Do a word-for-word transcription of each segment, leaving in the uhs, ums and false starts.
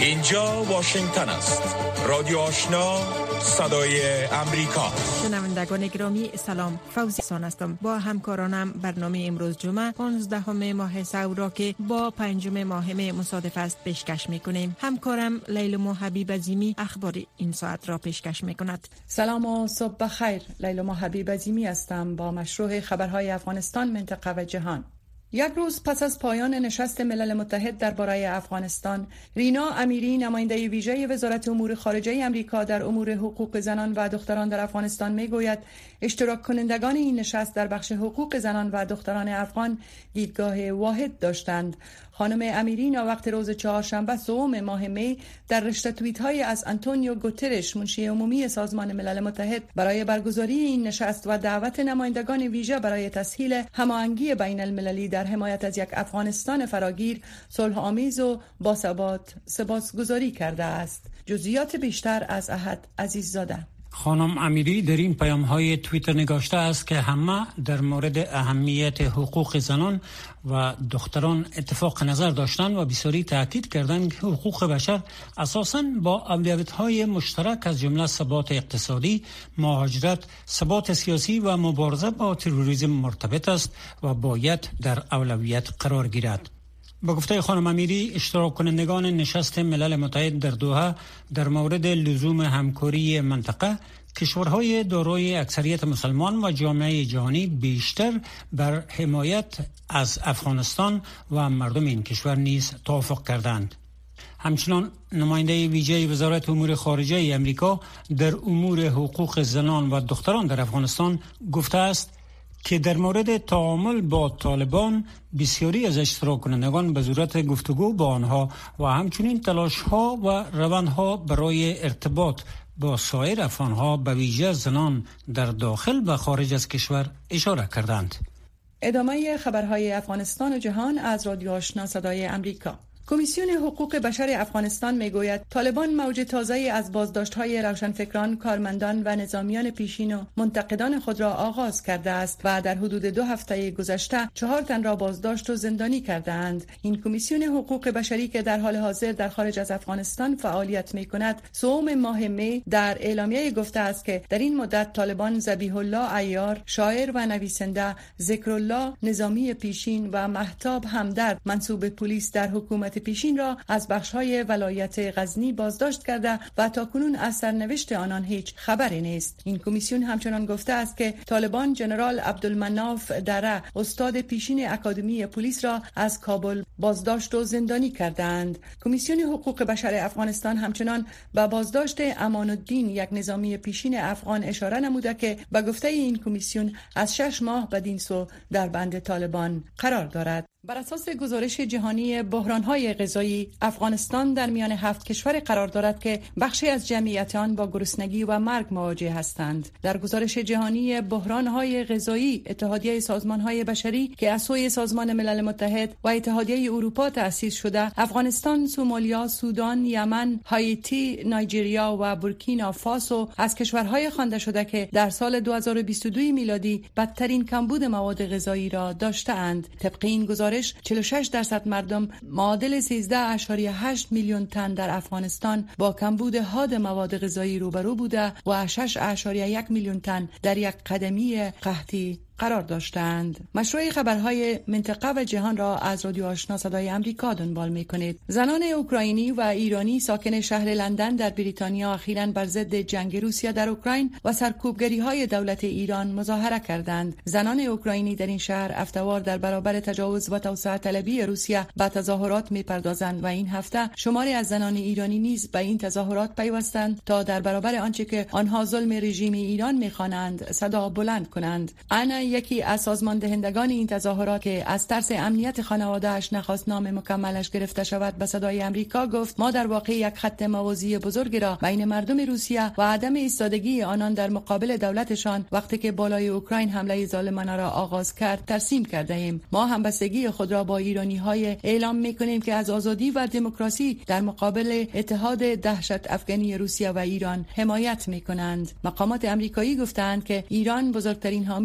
اینجا واشنگتن است. رادیو آشنا، صدای امریکا. شنوندگان گرامی سلام، فوزی سان هستم. با همکارانم برنامه امروز جمعه پانزدهم ماه سور را که با پنجم ماه مه مصادف است پیشکش میکنیم. همکارم لیلما حبیب عظیمی اخبار این ساعت را پیشکش میکند. سلام و صبح بخیر. لیلما حبیب عظیمی هستم با مشروع خبرهای افغانستان، منطقه و جهان. یک روز پس از پایان نشست ملل متحد درباره افغانستان، رینا امیری، نماینده ویژه وزارت امور خارجه آمریکا در امور حقوق زنان و دختران در افغانستان میگوید اشتراک کنندگان این نشست در بخش حقوق زنان و دختران افغان دیدگاه واحد داشتند. خانم امیری وقت روز چهارشنبه سوم ماه می در رشته توییت های از آنتونیو گوترش، منشی عمومی سازمان ملل متحد، برای برگزاری این نشست و دعوت نمایندگان ویژه برای تسهیل هماهنگی بین المللی در حمایت از یک افغانستان فراگیر، صلح آمیز و باثبات سپاسگزاری کرده است. جزئیات بیشتر از احد عزیززاده. خانم امیری در این پیام‌های توییتر نگاشته است که همه در مورد اهمیت حقوق زنان و دختران اتفاق نظر داشتند و بسیاری تاکید کردند که حقوق بشر اساساً با اولویت‌های مشترک از جمله ثبات اقتصادی، مهاجرت، ثبات سیاسی و مبارزه با تروریسم مرتبط است و باید در اولویت قرار گیرد. با گفته خانم امیری، اشتراک کنندگان نشست ملل متحد در دوحه در مورد لزوم همکاری منطقه، کشورهای دارای اکثریت مسلمان و جامعه جهانی بیشتر بر حمایت از افغانستان و مردم این کشور نیز توافق کردند. همچنان نماینده ویژه وزارت امور خارجه آمریکا در امور حقوق زنان و دختران در افغانستان گفته است که در مورد تعامل با طالبان بسیاری از اشتراک کنندگان به صورت گفتگو با آنها و همچنین تلاش‌ها و روندها برای ارتباط با سایر افغان‌ها به ویژه زنان در داخل و خارج از کشور اشاره کردند. ادامه خبرهای افغانستان و جهان از رادیو آشنا صدای امریکا. کمیسیون حقوق بشر افغانستان میگوید طالبان موج تازه‌ای از بازداشت‌های روشنفکران، کارمندان و نظامیان پیشین و منتقدان خود را آغاز کرده است و در حدود دو هفته گذشته چهار تن را بازداشت و زندانی کرده‌اند. این کمیسیون حقوق بشری که در حال حاضر در خارج از افغانستان فعالیت می‌کند، سوم ماه می در اعلامیه گفته است که در این مدت طالبان ذبیح الله عیار، شاعر و نویسنده، ذکرالله نظامی پیشین و مهتاب همدرد، منصوب پلیس در حکومت پیشین را از بخش‌های ولایت غزنی بازداشت کرده و تاکنون از سرنوشت آنان هیچ خبری نیست. این کمیسیون همچنان گفته است که طالبان جنرال عبدالمناف دره، استاد پیشین اکادمی پلیس را از کابل بازداشت و زندانی کردند. کمیسیون حقوق بشر افغانستان همچنان به بازداشت امان الدین، یک نظامی پیشین افغان، اشاره نموده که به گفته این کمیسیون از شش ماه بدین سو در بند طالبان قرار دارد. بر اساس گزارش جهانی بحران‌های غذایی، افغانستان در میان هفت کشور قرار دارد که بخشی از جمعیت آن با گرسنگی و مرگ مواجه هستند. در گزارش جهانی بحران‌های غذایی، اتحادیه سازمان‌های بشری که از سوی سازمان ملل متحد و اتحادیه اروپا تأسیس شده، افغانستان، سومالیا، سودان، یمن، هایتی، نایجریا و بورکینا فاسو از کشورهای خوانده شده که در سال دو هزار و بیست و دو میلادی بدترین کمبود مواد غذایی را داشته‌اند. طبق این گزارش چهل و شش درصد مردم، معادل سیزده ممیز هشت میلیون تن، در افغانستان با کمبود حاد مواد غذایی روبرو بوده و شش ممیز یک میلیون تن در یک قدمی قحطی قرار داشتند. مشروع خبرهای منطقه و جهان را از رادیو آشنا صدای امریکا دنبال می‌کنید. زنان اوکراینی و ایرانی ساکن شهر لندن در بریتانیا اخیراً بر ضد جنگ روسیه در اوکراین و سرکوبگری‌های دولت ایران مظاهره کردند. زنان اوکراینی در این شهر افتوار در برابر تجاوز و توسعه طلبی روسیه به تظاهرات می‌پردازند و این هفته شماری از زنان ایرانی نیز به این تظاهرات پیوستند تا در برابر آنچه که آنها ظلم رژیم ایران می‌خوانند صدا بلند کنند. آنا یکی از سازمان دهندگان این تظاهرات که از ترس امنیت خانواده‌اش نخواست نام مکملش گرفته شود به صدای امریکا گفت: ما در واقع یک خط موازی بزرگ را بین مردم روسیه و عدم ایستادگی آنان در مقابل دولتشان وقتی که بالای اوکراین حمله ظالمانه را آغاز کرد ترسیم کرده ایم. ما همبستگی خود را با ایرانی‌های اعلام می‌کنیم که از آزادی و دموکراسی در مقابل اتحاد دهشت افغانی روسیه و ایران حمایت می‌کنند. مقامات آمریکایی گفتند که ایران بزرگترین حامی نظامی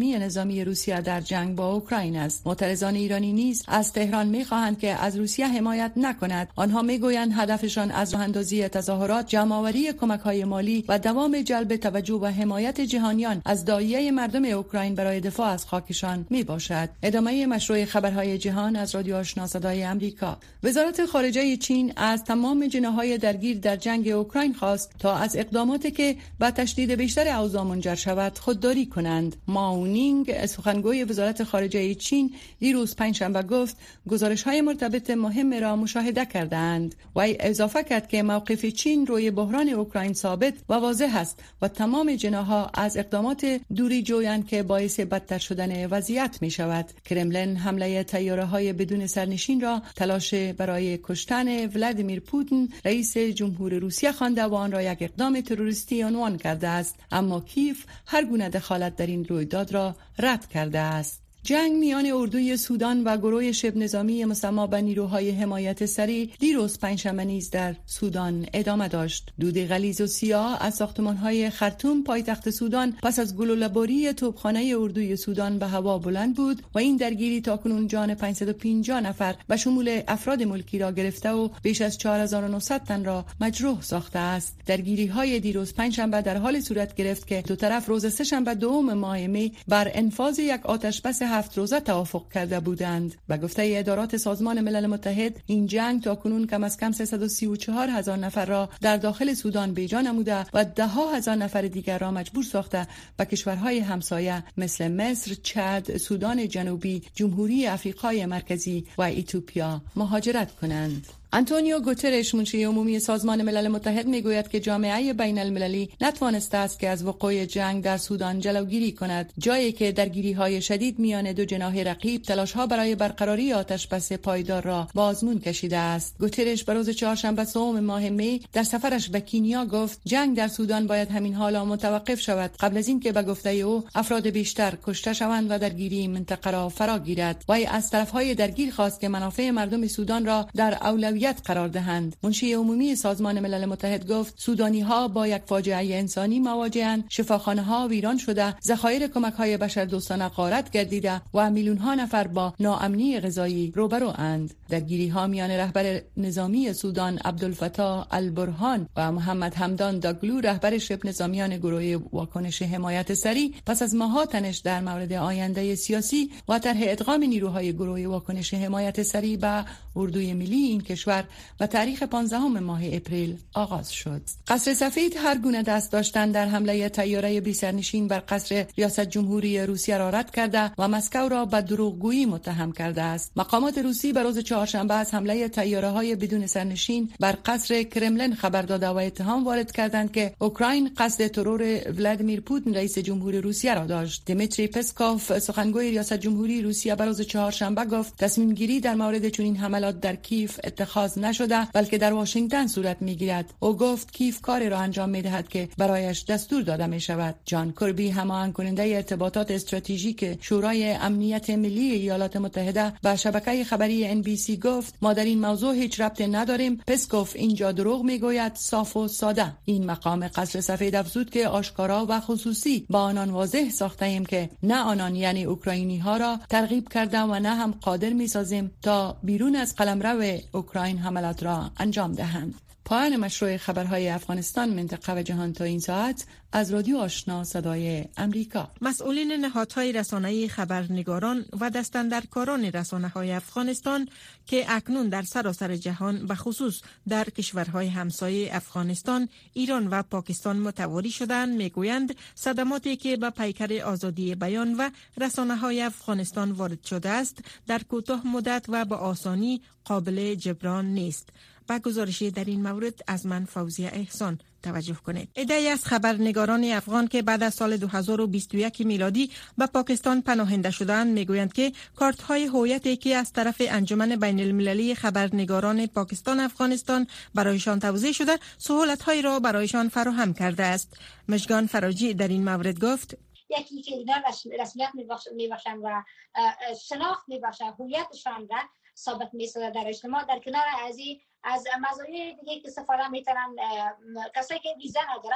نظامی روسیه در جنگ با اوکراین است. معترضان ایرانی نیز از تهران می‌خواهند که از روسیه حمایت نکند. آنها می‌گویند هدفشان از راه‌اندازی تظاهرات، جمع‌آوری کمک‌های مالی و دوام جلب توجه و حمایت جهانیان از داعیه مردم اوکراین برای دفاع از خاکشان میباشد. ادامه مشروع خبرهای جهان از رادیو آشنا صدای امریکا. وزارت خارجه چین از تمام جناح‌های درگیر در جنگ اوکراین خواست تا از اقداماتی که به تشدید بیشتر اوضاع منجر شود خودداری کنند. ماونینگ سخنگوی وزارت خارجه چین دیروز پنجشنبه گفت گزارش‌های مرتبط مهم را مشاهده کردند و اضافه کرد که موقف چین روی بحران اوکراین ثابت و واضح است و تمام جناح‌ها از اقدامات دوری جویند که باعث بدتر شدن وضعیت می شود. کرملن حمله طیاره‌های بدون سرنشین را تلاش برای کشتن ولادیمیر پوتین رئیس جمهور روسیه خوانده و آن را یک اقدام تروریستی عنوان کرده است، اما کیف هر گونه دخالت در این رویداد را رد کرده است. جنگ میان اردوی سودان و گروه شبه نظامی مسمى به نیروهای حمایت سریع دیروز پنجشنبه نیز در سودان ادامه داشت. دود غلیظ و سیاه از ساختمان‌های خرطوم پایتخت سودان پس از گلوله‌باری توپخانه اردوی سودان به هوا بلند بود و این درگیری تاکنون جان پانصد و پنجاه نفر به شمول افراد ملکی را گرفته و بیش از چهار هزار و نهصد تن را مجروح ساخته است. درگیری‌های دیروز پنجشنبه در حال صورت گرفت که دو طرف روز سه‌شنبه دوم ماه می بر انفاذ یک آتشبس هفت روزه توافق کرده بودند. به گفته ادارات سازمان ملل متحد این جنگ تاکنون کم از کم سیصد و سی و چهار هزار نفر را در داخل سودان بیجا نموده و ده ها هزار نفر دیگر را مجبور ساخته به کشورهای همسایه مثل مصر، چاد، سودان جنوبی، جمهوری آفریقای مرکزی و ایتوپیا مهاجرت کنند. آنتونیو گوترش منشی عمومی سازمان ملل متحد میگوید که جامعه بین المللی نتوانسته است که از وقوع جنگ در سودان جلوگیری کند، جایی که درگیری‌های شدید میان دو جناح رقیب تلاش‌ها برای برقراری آتشبس پایدار را به آزمون کشیده است. گوترش به روز چهارشنبه سوم ماه می در سفرش به کینیا گفت جنگ در سودان باید همین حالا متوقف شود قبل از اینکه به گفته او افراد بیشتر کشته شوند و درگیری منطقه را فرا گیرد. و از طرف‌های درگیر خواست که منافع مردم سودان را در اولویت قرار دهند. منشی عمومی سازمان ملل متحد گفت سودانی ها با یک فاجعه انسانی مواجهند، شفاخانه ها ویران شده، ذخایر کمک های بشردوستانه غارت گردیده و میلیون ها نفر با ناامنی غذایی روبرو اند. درگیری ها میان رهبر نظامی سودان عبدالفتاح البرهان و محمد حمدان داگلو رهبر شبه نظامیان گروه واکنش حمایت سریع پس از ماه‌ها تنش در مورد آینده سیاسی و طرح ادغام نیروهای گروه واکنش حمایت سریع به اردوی ملی این کشور و تاریخ پانزدهم ماه اپریل آغاز شد. قصر سفید هر گونه دست داشتن در حمله طیاره بی سرنشین بر قصر ریاست جمهوری روسیه را رد کرده و مسکو را به دروغگویی متهم کرده است. مقامات روسی به روز چهارشنبه از حمله طیاره‌های بدون سرنشین بر قصر کرملن خبر داده و اتهام وارد کردند که اوکراین قصد ترور ولادیمیر پوتین رئیس جمهور روسیه را داشت. دیمیتری پسکوف سخنگوی ریاست جمهوری روسیه به روز چهارشنبه گفت تصمیم گیری در مورد چنین حملات در کیف اتخاذ نشده بلکه در واشنگتن صورت میگیرد. او گفت کیف کاری را انجام میدهد که برایش دستور داده می شود. جان کربی هماهنگ کننده ارتباطات استراتژیک شورای امنیت ملی ایالات متحده به شبکه خبری ان بی سی گفت ما در این موضوع هیچ ربطی نداریم. پسکوف اینجا دروغ میگوید، صاف و ساده. این مقام قصر سفید افزود که آشکارا و خصوصی با آنان واضح ساخته ایم که نه آنان یعنی اوکراینی ها را ترغیب کرده و نه هم قادر می سازیم تا بیرون از قلمرو اوکراین حملات را انجام دهند. پایان مشروع خبرهای افغانستان، منطقه و جهان تا این ساعت از رادیو آشنا صدای امریکا. مسئولین نهادهای رسانه‌ای، خبرنگاران و دستاندرکاران رسانه‌های افغانستان که اکنون در سراسر جهان به خصوص در کشورهای همسایه افغانستان، ایران و پاکستان متواری شدند میگویند صدماتی که به پیکر آزادی بیان و رسانه‌های افغانستان وارد شده است در کوتاه مدت و به آسانی قابل جبران نیست. با گزارشی در این مورد از من فوزیه احسان توجه کنید. عده‌ای از خبرنگاران افغان که بعد از سال دو هزار و بیست و یک میلادی به پاکستان پناهنده شدند میگویند که کارت‌های هویتی که از طرف انجمن بین المللی خبرنگاران پاکستان افغانستان برایشان توزیع شده سهولت‌هایی را برایشان فراهم کرده است. مژگان فراجی در این مورد گفت یکی که اینا رسمیت میبخشن و شناخت میبخشن، هویتشان را ثابت میسازه در اجتماع. در کنار از از مزایای دیگه که استفاده میتونن کسایی که ویزا ندارن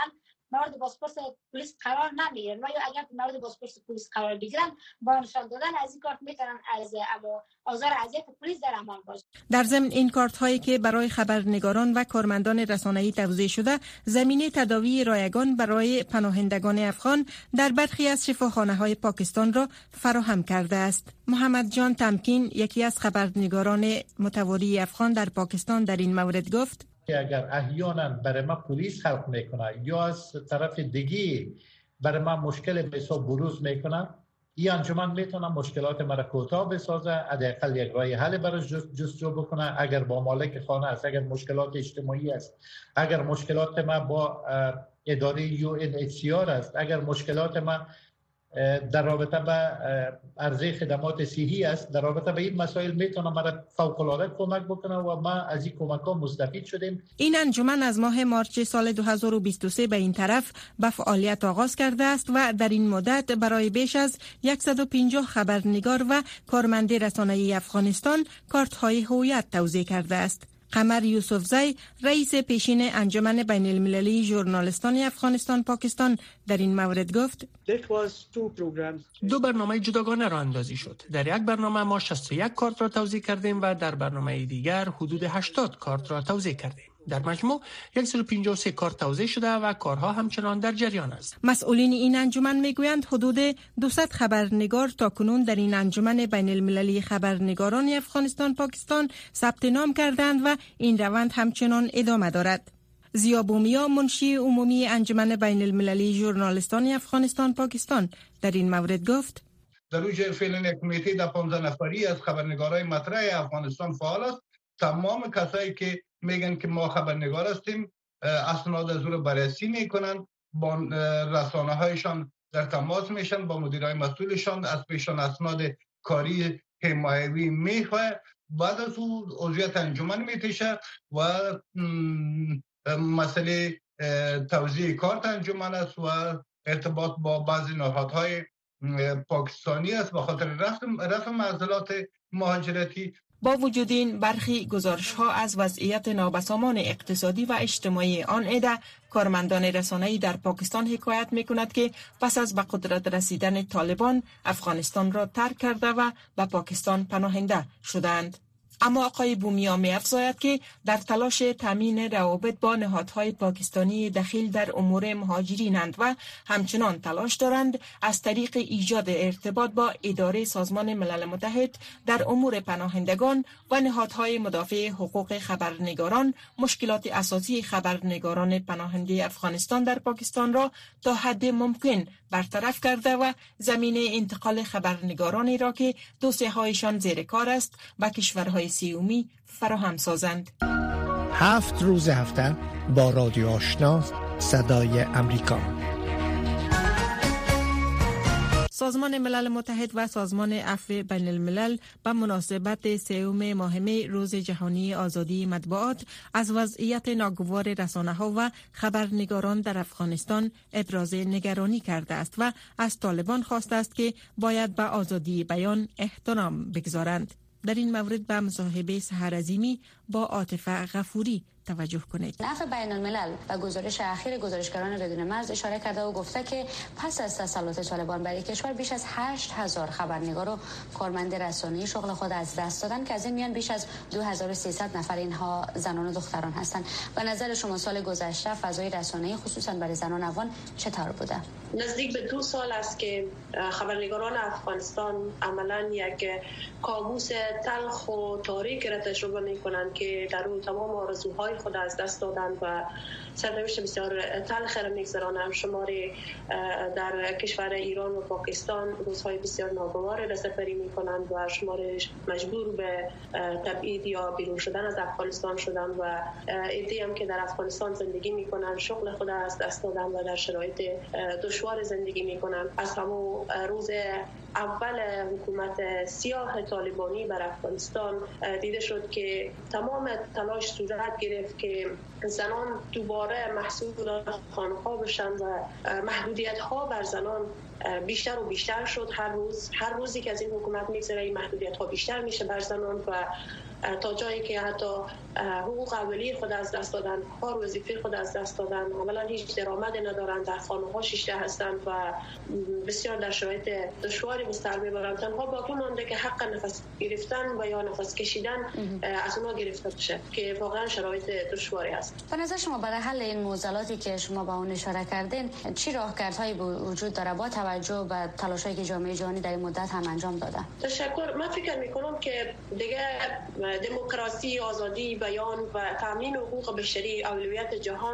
مورد پاسپورت پلیس قرار نمیگیرن و یا اگر مورد پاسپورت پلیس قرار بگیرن با نشان دادن از این کارت میتونن از آزار اذیت پلیس در امان باشن. در ضمن این کارت هایی که برای خبرنگاران و کارمندان رسانه‌ای توزیع شده زمینه تداوی رایگان برای پناهندگان افغان در برخی از شفاخانه های پاکستان را فراهم کرده است. محمد جان تمکین یکی از خبرنگاران متواری افغان در پاکستان در این مورد گفت که اگر احیانا برای ما پلیس خلق میکنه یا از طرف دیگی برای ما مشکل به حساب بروز میکنه، این انجمن میتونه مشکلات مرا کوتاه بسازه، حداقل یک راه حل برای جستجو بکنه. اگر با مالک خانه است، اگر مشکلات اجتماعی است، اگر مشکلات ما با اداره یو ان اچ سی آر است، اگر مشکلات ما در رابطه با عرضه خدمات صحی است، در رابطه با این مسائل میتونه مرا فوق العاده کمک بکنه و ما از این کمک ها مستفید شدیم. این انجمن از ماه مارچ سال دو هزار و بیست و سه به این طرف به فعالیت آغاز کرده است و در این مدت برای بیش از صد و پنجاه خبرنگار و کارمند رسانه‌ای افغانستان کارت های هویت توزیع کرده است. قمر یوسفزی رئیس پیشین انجمن بین المللی ژورنالیستان افغانستان پاکستان در این مورد گفت دو برنامه جداگانه را اندازی شد. در یک برنامه ما شصت و یک کارت را توزیع کردیم و در برنامه دیگر حدود هشتاد کارت را توزیع کردیم. در مجموع صد و پنجاه و سه کارت توزیع شده و کارها همچنان در جریان است. مسئولین این انجمن میگویند حدود دویست خبرنگار تاکنون در این انجمن بین المللی خبرنگاران افغانستان پاکستان ثبت نام کردند و این روند همچنان ادامه دارد. ضیا بومیا منشی عمومی انجمن بین المللی ژورنالیستان افغانستان پاکستان در این مورد گفت در اوج فعلا یک کمیته در پانزده نفری از خبرنگارای مطرح افغانستان فعال است. تمام کسایی که میگن که ما خبرنگار هستیم اسناد از رو بررسی میکنن، با رسانه هایشان در تماس میشن، با مدیرای مسئولشان از پیشان اسناد کاری حمایوی میخواه. بعد از اون عضویت انجمن میتشه و مسئله توزیع کارت انجمن است و ارتباط با بعضی نهادهای پاکستانی است به خاطر رفع معضلات مهاجرتی. با وجود این برخی گزارش ها از وضعیت نابسامان اقتصادی و اجتماعی آن عده کارمندان رسانه‌ای در پاکستان حکایت می کند که پس از به قدرت رسیدن طالبان افغانستان را ترک کرده و به پاکستان پناهنده شدند. اما آقای بومیا می افزاید که در تلاش تامین روابط با نهادهای پاکستانی دخیل در امور مهاجرینند و همچنان تلاش دارند از طریق ایجاد ارتباط با اداره سازمان ملل متحد در امور پناهندگان و نهادهای مدافع حقوق خبرنگاران مشکلات اساسی خبرنگاران پناهنده افغانستان در پاکستان را تا حد ممکن برطرف کرده و زمینه انتقال خبرنگارانی را که دوسیه‌هایشان زیر کار است به کشورهای سیومی فراهم سازند. هفت روز هفته با رادیو آشنا صدای امریکا. سازمان ملل متحد و سازمان عفو بین الملل به مناسبت سوم ماهمه روز جهانی آزادی مطبوعات از وضعیت ناگوار رسانه‌ها و خبرنگاران در افغانستان ابراز نگرانی کرده است و از طالبان خواسته است که باید به آزادی بیان احترام بگذارند. در این مورد به مصاحبه سحر عظیمی با عاطفه غفوری توجه کنید. عفو بین الملل و گزارش اخیر گزارشگران بدون مرز اشاره کرده و گفته که پس از تسلط طالبان بر کشور بیش از هشت هزار خبرنگار و کارمند رسانه‌ای شغل خود از دست دادن که از این میان بیش از دو هزار و سیصد نفر اینها زنان و دختران هستند. به نظر شما سال گذشته فضای رسانه‌ای خصوصا برای زنان افغان چطور بوده؟ نزدیک به دو سال است که خبرنگاران افغانستان عملاً یک کابوس تلخ و تاریک را تجربه می‌کنند که در اون تمام آرزوهای خود از دست دادند و سرنوشت بسیار تلخ را می‌گذرانند. شماری در کشور ایران و پاکستان روزهای بسیار ناگوار را سپری می‌کنند و شماری مجبور به تبعید یا بیرون شدن از افغانستان شدند و عده‌ای هم که در افغانستان زندگی می‌کنند شغل خود از دست دادند و در شرایط دشوار زندگی می‌کنند. از همون روز اول حکومت سیاه طالبانی بر افغانستان دیده شد که تمام تلاش صورت گرفت که زنان دوباره محصول خانه‌ها بشن و محدودیت‌ها بر زنان بیشتر و بیشتر شد. هر روز هر روزی که از این حکومت میگذره این محدودیت ها بیشتر میشه بر زنان و تا جایی که حتی حقوق اولیه خود از دست دادن، کار وظیفه خود از دست دادن، عملا هیچ درآمدی ندارن، در خانه ها شیشته هستند و بسیار در شرایط دشواری مستقر میبرند. تنها باقی مانده که حق نفس گرفتن و یا نفس کشیدن از اونها گرفته بشه که واقعا شرایط دشواری هست. به نظر شما برای حل این معضلاتی که شما با اون اشاره کردین چی راهکردهایی وجود داره با توجه به تلاشایی که جامعه جهانی در این مدت هم انجام داده؟ تشکر. من فکر میکنم که دیگه دموکراسی، آزادی بیان و تامین حقوق بشری اولویت جهان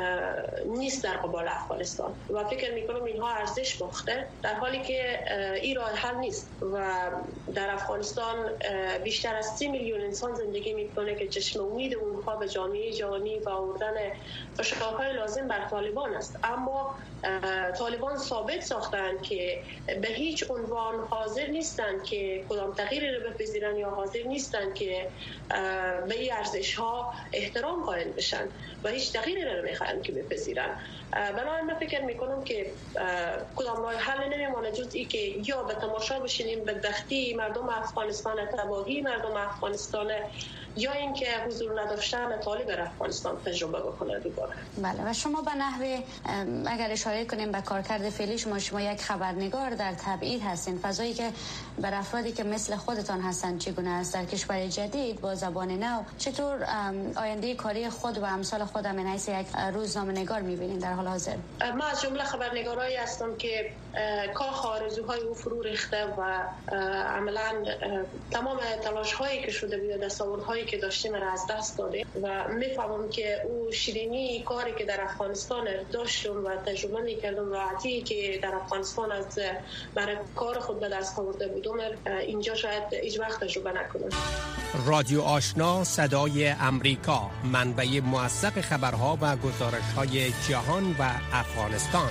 نیست در قبال افغانستان و فکر میکنم اینها ارزش باخته، در حالی که این راه حل نیست و در افغانستان بیشتر از سی میلیون انسان زندگی میکنه که چشم امید اونها به جامعه جهانی و آوردن فشارهای لازم بر طالبان است. اما طالبان ثابت ساختند که به هیچ عنوان حاضر نیستند که کدام تغییری رو بپذیرن یا حاضر نیستند که به این ارزش ها احترام قائل بشن و هیچ تغییری رو نمیخواهند که بپذیرن. بنابراین من فکر میکنم که کدام راه حل نمیمونه جز این که یا به تماشا بشینیم بدبختی مردم افغانستان، تباهی مردم افغانستان، یا اینکه حضور نداشتن طالب در افغانستان تجربه بکنه دوباره. بله و شما به نحوه اگر اشاره کنیم به کارکرد فعلی شما شما یک خبرنگار در تبعید هستین، فضایی که بر افرادی که مثل خودتان هستند چگونه است در کشور جدید با زبان نو؟ چطور آینده کاری خود و امثال خود من حیث یک روزنامه‌نگار می‌بینید در حال حاضر؟ ما از جمله خبرنگارایی هستم که کاخ آرزوهای او فرو ریخته و عملاً تمام تلاش‌هایی که شده بود، دستاوردهایی که داشتیم را از دست داده و میفهمم که او شیرینی کاری که در افغانستان داشتم و تجربه میکردم و عطیی که در افغانستان از برای کار خود به دست آورده بودم اینجا شاید هیچ وقت تجربه نکنم. رادیو آشنا صدای امریکا، منبع موثق خبرها و گزارش‌های جهان و افغانستان.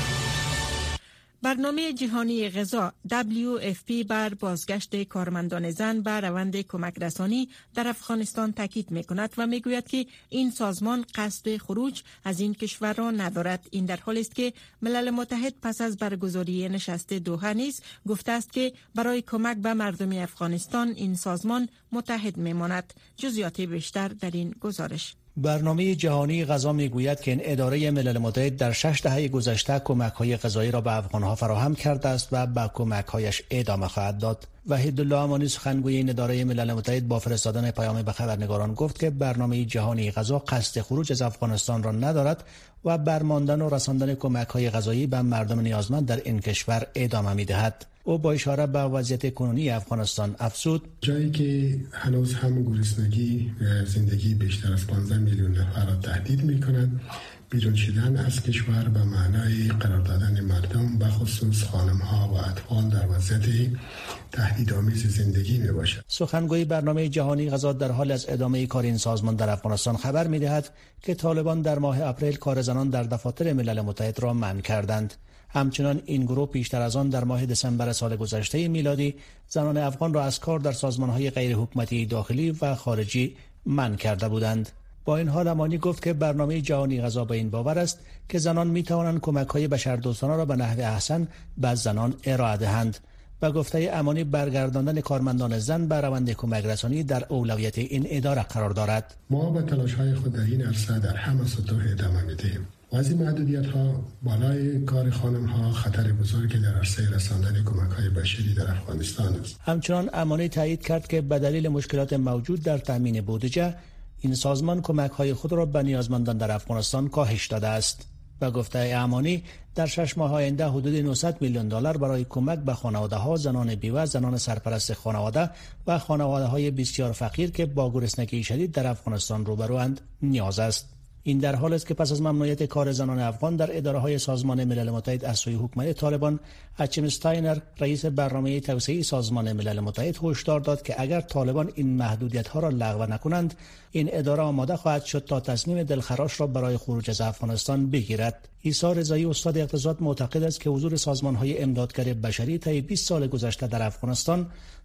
برنامه جهانی غذا دبلیو اف پی بر بازگشت کارمندان زن به روند کمک رسانی در افغانستان تاکید می‌کند و می‌گوید که این سازمان قصد خروج از این کشور را ندارد. این در حالی است که ملل متحد پس از برگزاری نشست دوحه نیز گفته است که برای کمک به مردم افغانستان این سازمان متحد می‌ماند. جزئیات بیشتر در این گزارش. برنامه جهانی غذا میگوید که این اداره ملل متحد در شش دهه گذشته کمک‌های غذایی را به افغان‌ها فراهم کرده است و به کمک‌هایش ادامه خواهد داد. وحیدالله امانی سخنگوی این اداره ملل متحد با فرستادن پیام به خبرنگاران گفت که برنامه جهانی غذا قصد خروج از افغانستان را ندارد و برماندن و رساندن کمک‌های غذایی به مردم نیازمند در این کشور ادامه می‌دهد. او با اشاره به وضعیت کنونی افغانستان افزود: جایی که هنوز هم گرسنگی زندگی بیشتر از پانزده میلیون نفر را تهدید می‌کند، بیرون شدن از کشور به معنای قرار دادن مردم به خصوص خانم‌ها و اطفال در وضعیت تهدیدآمیز زندگی میباشد. سخنگوی برنامه جهانی غذا در حال از ادامه کار این سازمان در افغانستان خبر می‌دهد که طالبان در ماه اپریل کار زنان در دفاتر ملل متحد را منع کردند. همچنان این گروه پیشتر از آن در ماه دسامبر سال گذشته میلادی زنان افغان را از کار در سازمان‌های غیر حکومتی داخلی و خارجی منع کرده بودند. با این حال امانی گفت که برنامه جهانی غذا به این باور است که زنان می توانند کمک‌های بشردوستانه را به نحو احسن به زنان ارائه دهند. و گفته امانی برگرداندن کارمندان زن به روند کمک رسانی در اولویت این اداره قرار دارد. ما به تلاش‌های خود در این عرصه در همه سطوح ادامه می‌دهیم. و از این محدودیت‌ها بالای کار خانم‌ها خطر بزرگی در عرصه رساندن کمک‌های بشری در افغانستان است. همچنان امانی تایید کرد که به دلیل مشکلات موجود در تامین بودجه این سازمان کمک‌های خود را به نیازمندان در افغانستان کاهش داده است. و گفته امانی در شش ماه آینده حدود نهصد میلیون دلار برای کمک به خانواده‌ها، زنان بیوه، زنان سرپرست خانواده و خانواده‌های بسیار فقیر که با گرسنگی شدید در افغانستان روبروند نیاز است. این در حال است که پس از ممنوعیت کار زنان افغان در اداره‌های سازمان ملل متحد از سوی حکومت طالبان، اچم استاینر رئیس برنامه توسعه سازمان ملل متحد هشدار داد که اگر طالبان این محدودیت‌ها را لغو نکنند، این اداره آماده خواهد شد تا تصمیم دلخراش را برای خروج از افغانستان بگیرد. عیسی رضایی استاد اقتصاد معتقد است که حضور سازمان‌های امدادگر بشری طی بیست سال گذشته در افغانستان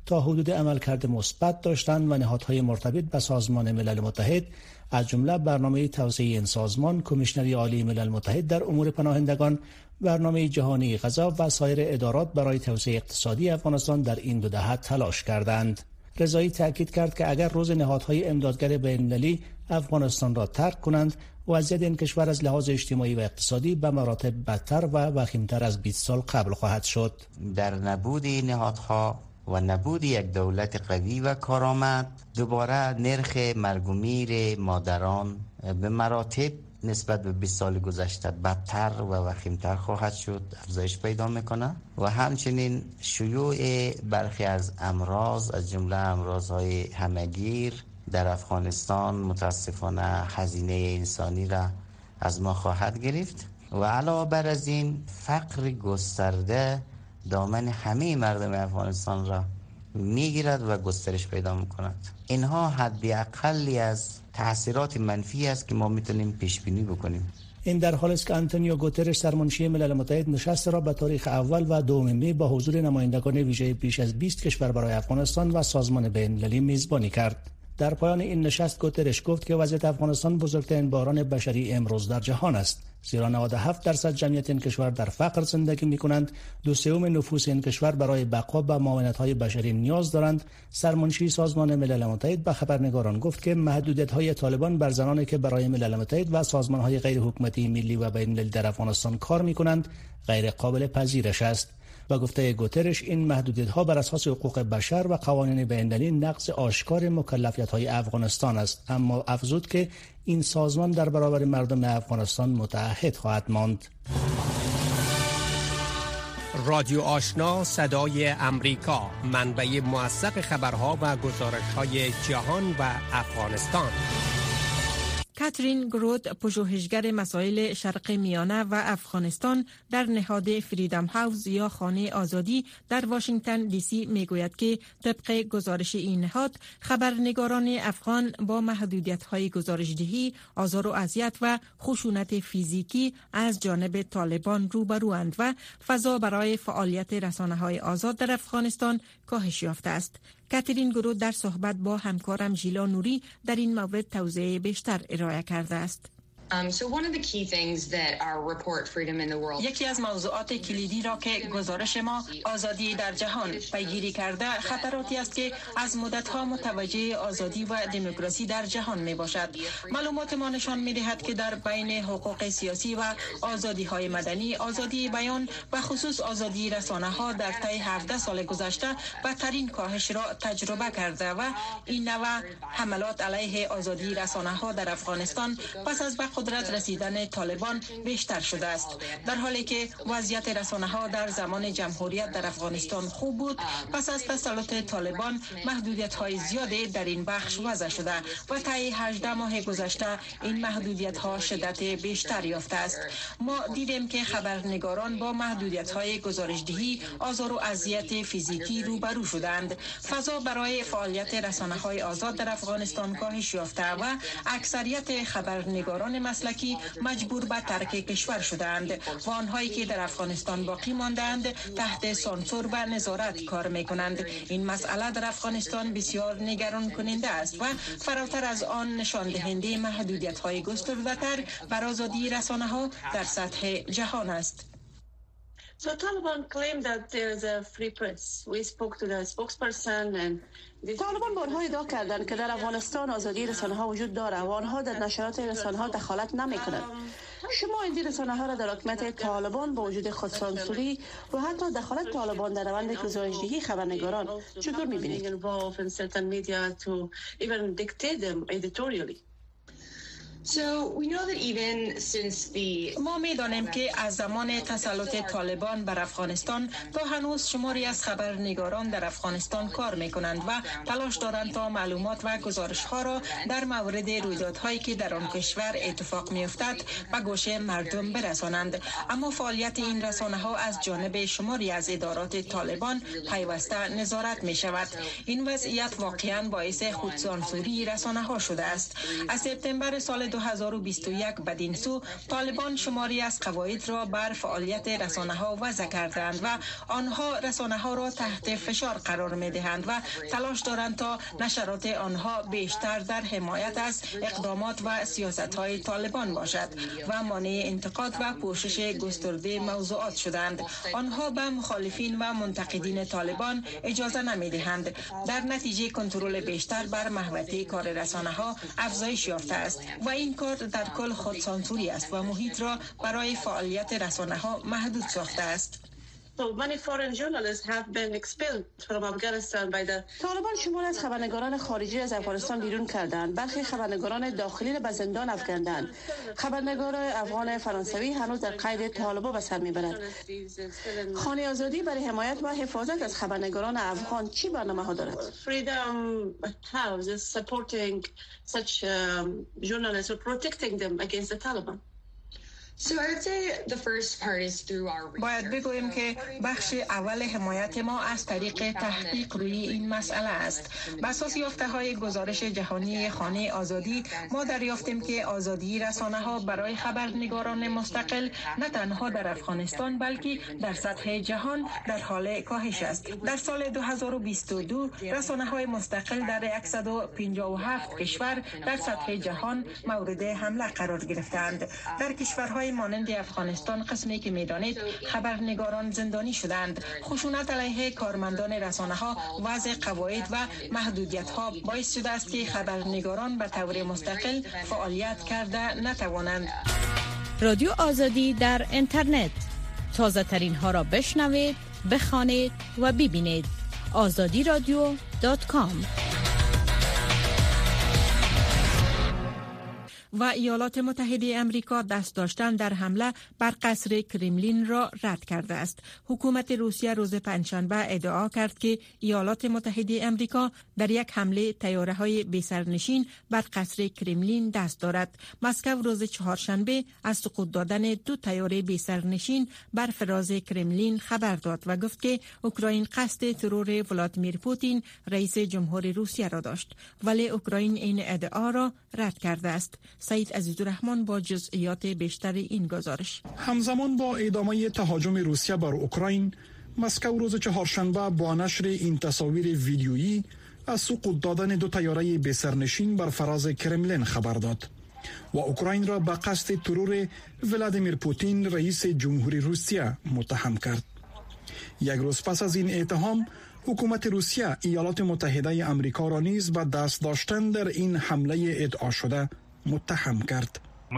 تا حدود عملکرد مثبت داشتند و نهادهای مرتبط به سازمان ملل متحد از جمله برنامه توسعه این سازمان، کمیشنری عالی ملل متحد در امور پناهندگان، برنامه جهانی غذا و سایر ادارات برای توسعه اقتصادی افغانستان در این دو دهه تلاش کردند. رضایی تاکید کرد که اگر روز نهادهای امدادگر بین‌المللی افغانستان را ترک کنند، وضعیت این کشور از لحاظ اجتماعی و اقتصادی به مراتب بدتر و وخیمتر از بیست سال قبل خواهد شد. در نبود نهادها و نبود یک دولت قوی و کارآمد، دوباره نرخ مرگ و میر مادران به مراتب نسبت به بیست سال گذشته بدتر و وخیمتر خواهد شد، افزایش پیدا میکنه و همچنین شیوع برخی از امراض از جمله امراضهای همه‌گیر در افغانستان متاسفانه هزینه انسانی را از ما خواهد گرفت و علاوه بر از این فقر گسترده دامن همه مردم افغانستان را میگیرد و گسترش پیدا میکند. اینها حدی اقلی از تأثیرات منفی است که ما میتونیم پیش بینی بکنیم. این در حالی است که آنتونیو گوترش سرمنشی ملل متحد نشست را به تاریخ اول و دوم می با حضور نمایندگان ویژه بیش از بیست کشور برای افغانستان و سازمان بین‌المللی میزبانی کرد. در پایان این نشست گوترش گفت که وضعیت افغانستان بزرگترین بحران بشری امروز در جهان است، زیرا نود و هفت درصد جمعیت این کشور در فقر زندگی می‌کنند، دو سوم نفوس این کشور برای بقا و معاونت‌های بشری نیاز دارند. سرمنشی سازمان ملل متحد به خبرنگاران گفت که محدودیت‌های طالبان بر زنانی که برای ملل متحد و سازمان‌های غیر حکومتی ملی و بین‌المللی در افغانستان کار می‌کنند غیر قابل پذیرش است. با گفته گوترش این محدودیت‌ها بر اساس حقوق بشر و قوانین بین‌المللی نقض آشکار مکلفیت‌های افغانستان است، اما افزود که این سازمان در برابر مردم افغانستان متعهد خواهد ماند. رادیو آشنا صدای امریکا، منبع موثق خبرها و گزارش‌های جهان و افغانستان. کاترین گرود، پژوهشگر مسائل شرق میانه و افغانستان در نهاد فریدم هاوس یا خانه آزادی در واشنگتن دی سی میگوید که طبق گزارش این نهاد، خبرنگاران افغان با محدودیت‌های گزارشدهی، آزار و اذیت و خشونت فیزیکی از جانب طالبان روبروند و فضا برای فعالیت رسانه‌های آزاد در افغانستان کاهش یافته است. کاترین گرود در صحبت با همکارم ژیلا نوری در این مورد توضیح بیشتر ارائه کرده است. یکی از موضوعات کلیدی را که گزارش ما آزادی در جهان پیگیری کرده خطراتی است که از مدت‌ها متوجه آزادی و دموکراسی در جهان می باشد. معلومات ما نشان می دهد که در بین حقوق سیاسی و آزادی‌های مدنی، آزادی بیان و خصوص آزادی رسانه‌ها در طی هفده سال گذشته بدترین کاهش را تجربه کرده و این نوع حملات علیه آزادی رسانه‌ها در افغانستان پس از قدرت رسیدن طالبان بیشتر شده است. در حالی که وضعیت رسانه‌ها در زمان جمهوریت در افغانستان خوب بود، پس از تسلط طالبان محدودیت‌های زیادی در این بخش وضع شده و طی هجده ماه گذشته این محدودیت‌ها شدت بیشتر یافته است. ما دیدیم که خبرنگاران با محدودیت‌های گزارشدهی، آزار و اذیت فیزیکی روبرو شدند. فضا برای فعالیت رسانه‌های آزاد در افغانستان کاهش یافته و اکثریت خبرنگاران مسلکی مجبور به ترک کشور شدند و آنهایی که در افغانستان باقی ماندند تحت سانسور و نظارت کار میکنند. این مسئله در افغانستان بسیار نگران کننده است و فراتر از آن نشان دهنده محدودیت‌های گسترده‌تر بر آزادی رسانه‌ها در سطح جهان است. So Taliban claim that there is a free press. We spoke to the spokesperson and طالبان بارها ادعا کردند که در افغانستان آزادی رسانه‌ها وجود دارد و آنها در نشریات رسانه‌ها دخالت نمی‌کنند. شما این رسانه‌ها را در حکومت طالبان با وجود خودسانسوری و حتی دخالت طالبان در روند گزارشدهی خبرنگاران چطور می‌بینید؟ So we know that even since the ما می‌دانیم که از زمان تسلط طالبان بر افغانستان تا هنوز شماری از خبرنگاران در افغانستان کار می‌کنند و تلاش دارند تا معلومات و گزارش‌ها را در مورد رویدادهایی که در آن کشور اتفاق می‌افتد به گوش مردم برسانند. اما فعالیت این رسانه‌ها از جانب شماری از ادارات طالبان پیوسته نظارت می‌شود. این وضعیت واقعاً باعث خودسانسوری رسانه‌ها شده است. از سپتامبر سال دو هزار و بیست و یک بدین سو طالبان شماری از قواعد را بر فعالیت رسانه‌ها وضع کردند و آنها رسانه‌ها را تحت فشار قرار می‌دهند و تلاش دارند تا نشرات آنها بیشتر در حمایت از اقدامات و سیاست‌های طالبان باشد و مانع انتقاد و پوشش گسترده موضوعات شدند. آنها به مخالفین و منتقدین طالبان اجازه نمی‌دهند. در نتیجه کنترل بیشتر بر محوطه کار رسانه‌ها افزایش یافته است و این کار در کل خودسانسوری است و محیط را برای فعالیت رسانه‌ها محدود ساخته است. طالبان شمار از خبرنگاران خارجی از افغانستان بیرون کردند. برخی خبرنگاران داخلی را به زندان افکندند. خبرنگار افغان فرانسوی هنوز در قید طالبان به سر میبرد. خانه آزادی برای حمایت و حفاظت از خبرنگاران افغان چی برنامه ها دارد؟ Freedom House is supporting such um, journalists or protecting them against the Taliban. باید بگوییم که بخش اول حمایت ما از طریق تحقیق روی این مسئله است. بر اساس یافته‌های گزارش جهانی خانه آزادی ما دریافتیم که آزادی رسانه‌ها برای خبرنگاران مستقل نه تنها در افغانستان بلکه در سطح جهان در حال کاهش است. در سال دو هزار و بیست و دو رسانه‌های مستقل در صد و پنجاه و هفت کشور در سطح جهان مورد حمله قرار گرفتند. در کشورهای مانند افغانستان قسمی که میدانید خبرنگاران زندانی شدند. خشونت علیه کارمندان رسانه‌ها، وضع قواعد و محدودیت‌ها باعث شده است که خبرنگاران به طور مستقل فعالیت کرده نتوانند. رادیو آزادی در اینترنت تازه ترین ها را بشنوید، بخوانید و ببینید. آزادی رادیو دات کام. و ایالات متحده امریکا دست داشتن در حمله بر قصر کرملین را رد کرده است. حکومت روسیه روز پنجشنبه ادعا کرد که ایالات متحده امریکا در یک حمله طیاره‌های بی‌سرنشین بر قصر کرملین دست دارد. مسکو روز چهارشنبه از سقوط دادن دو طیاره بی‌سرنشین بر فراز کرملین خبر داد و گفت که اوکراین قصد ترور ولادیمیر پوتین رئیس جمهور روسیه را داشت، ولی اوکراین این ادعا را رد کرده است. سعید عزیزالرحمن با جزئیات بیشتر این گزارش. همزمان با ادامه تهاجم روسیه بر اوکراین، مسکو روز چهارشنبه با نشر این تصاویر ویدیویی از سقوط دادن دو طیاره بی‌سرنشین بر فراز کرملین خبر داد و اوکراین را به قصد ترور ولادیمیر پوتین رئیس جمهوری روسیه متهم کرد. یک روز پس از این اتهام، حکومت روسیه ایالات متحده امریکا را نیز به دست داشتن در این حمله ادعا شده متهم کرد.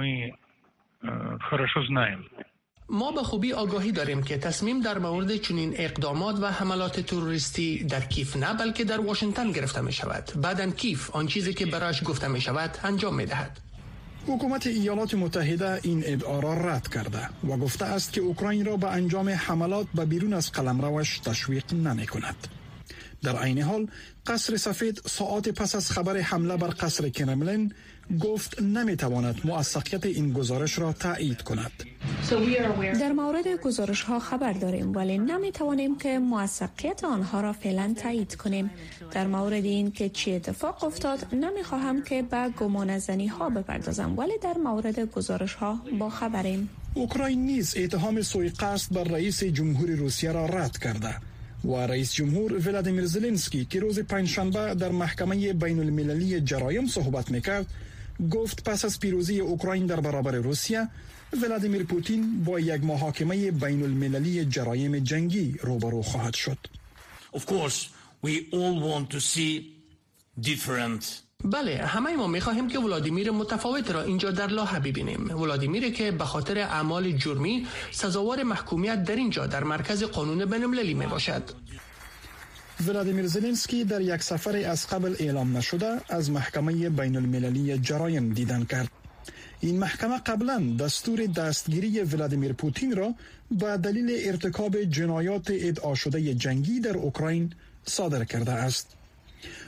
ما به خوبی آگاهی داریم که تصمیم در مورد چنین اقدامات و حملات تروریستی در کیف نه بلکه در واشنگتن گرفته می شود. بعداً کیف آن چیزی که برایش گفته می شود انجام می دهد. حکومت ایالات متحده این ادعا را رد کرده و گفته است که اوکراین را به انجام حملات به بیرون از قلمروش تشویق نمی کند. در عین حال قصر سفید ساعات پس از خبر حمله بر قصر کرملین گفت نمیتواند موثقیت این گزارش را تایید کند. در مورد گزارش ها خبر داریم ولی نمیتوانیم که موثقیت آنها را فعلا تایید کنیم. در مورد این که چی اتفاق افتاد نمیخواهم که به گمانه‌زنی ها بپردازم ولی در مورد گزارش ها با خبریم. اوکراین نیز اتهام سوء قصد بر رئیس جمهوری روسیه را رد کرده و رئیس جمهور ولادیمیر زلنسکی که روز پنجشنبه در محکمه بین المللی جرایم صحبت میکرد گفت پس از پیروزی اوکراین در برابر روسیه ولادیمیر پوتین با یک محاکمه بین المللی جرایم جنگی روبرو خواهد شد. Of course, we all want to see different بله، همه ما می‌خواهیم که ولادیمیر متفاوت را اینجا در لوحه ببینیم. ولادیمیری که به خاطر اعمال جرمی سزاوار محکومیت در اینجا در مرکز قانون بین‌المللی میباشد. ولادیمیر زلنسکی در یک سفر از قبل اعلام نشده از محکمه بین المللی جرایم دیدن کرد. این محکمه قبلا دستور دستگیری ولادیمیر پوتین را به دلیل ارتکاب جنایات ادعا شده جنگی در اوکراین صادر کرده است.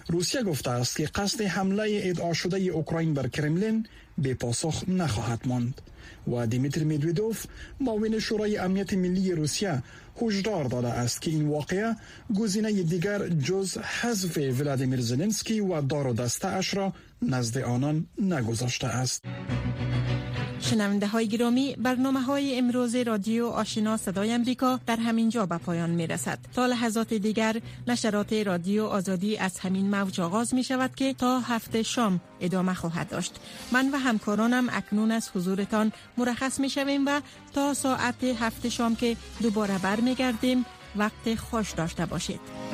روسیه گفته است که قصد حمله ادعا شده اوکراین بر کرملین بی پاسخ نخواهد ماند و دیمیتری مدودوف معاون شورای امنیت ملی روسیه هشدار داده است که این واقعه گزینه دیگر جز حذف ولادیمیر زلنسکی و دار و دسته اش را نزد آنان نگذاشته است. شنونده های گرامی، برنامه های امروز رادیو آشنا صدای امریکا در همین جا به پایان می رسد. تا لحظات دیگر نشرات رادیو آزادی از همین موج آغاز می شود که تا هفت شام ادامه خواهد داشت. من و همکارانم اکنون از حضورتان مرخص می شویم و تا ساعت هفت شام که دوباره بر می گردیم وقت خوش داشته باشید.